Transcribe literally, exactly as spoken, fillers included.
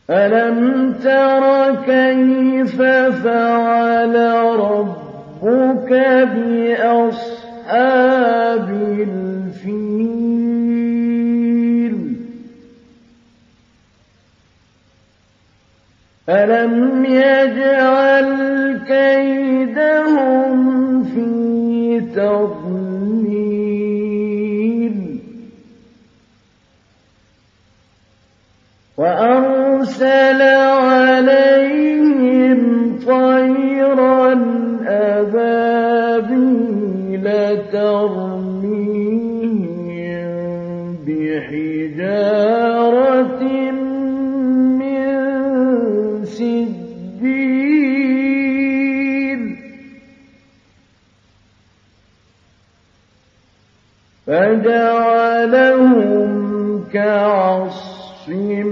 أَلَمْ تَرَ كَيْفَ فَعَلَ رَبُّكَ بِأَصْحَابِ الْفِيلِ أَلَمْ يَجْعَلْ كَيْدَهُمْ فِي تَضْلِيلٍ وَأَرْسَلَ عَلَيْهِمْ طَيْرًا أَبَابِيلَ تَرْمِيهِم بِحِجَارَةٍ مِّن سِجِّيلٍ فَجَعَلَهُمْ كَعَصْفٍ